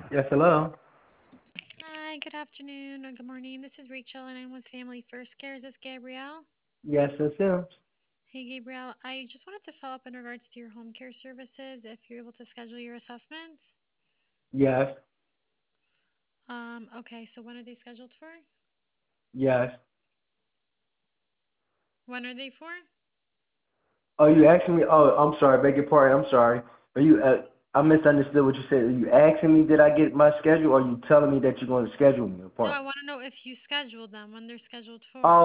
Yes, hello. Hi, good afternoon or good morning. This is Rachel and I'm with Family First Care. Is this Gabrielle? Yes, it's him. Hey, Gabrielle. I just wanted to follow up in regards to your home care services if you're able to schedule your assessments. Yes, Okay, so when are they scheduled for? yes. When are they for? Oh, you asking me? Oh, I'm sorry. Beg your pardon. I'm sorry. Are you? I misunderstood what you said. Are you asking me did I get my schedule, or are you telling me that you're going to schedule me an No, I appointment? want to know if you scheduled them, when they're scheduled for.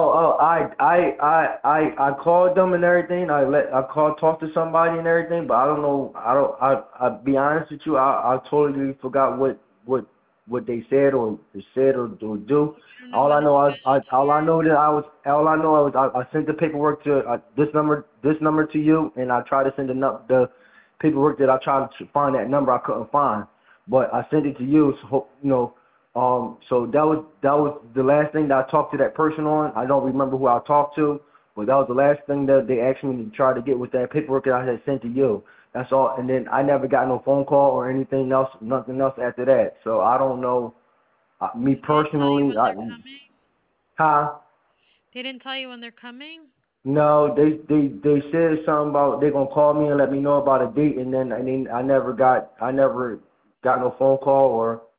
I called them and everything. I called, talked to somebody and everything, but I don't know. I be honest with you. I totally forgot what they said or do. You don't know when they're scheduled All I know I was I sent the paperwork to this number to you, and I tried to send the paperwork that I tried to find that number I couldn't find, but I sent it to you. So so that was the last thing that I talked to that person on. I don't remember who I talked to, but that was the last thing that they asked me to try to get with that paperwork that I had sent to you. That's all. And then I never got no phone call or anything else, nothing else after that. So I don't know. Me for? They didn't tell you personally, when they're coming? huh? They didn't tell you when they're coming? No, they said something about they gonna call me and let me know about a date, and then I never got no phone call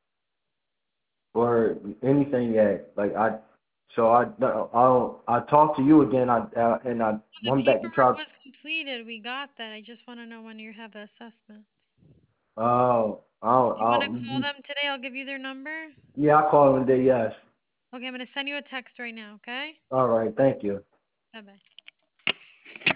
or anything yet. Like I talked to you again. I The went back to paperwork try. was completed. We got that. I just want to know when you have the assessments. Oh, Do you want to call them today? I'll give you their number. yeah, I called him today. Yes. Okay, I'm going to send you a text right now, okay? All right. Thank you. Bye bye.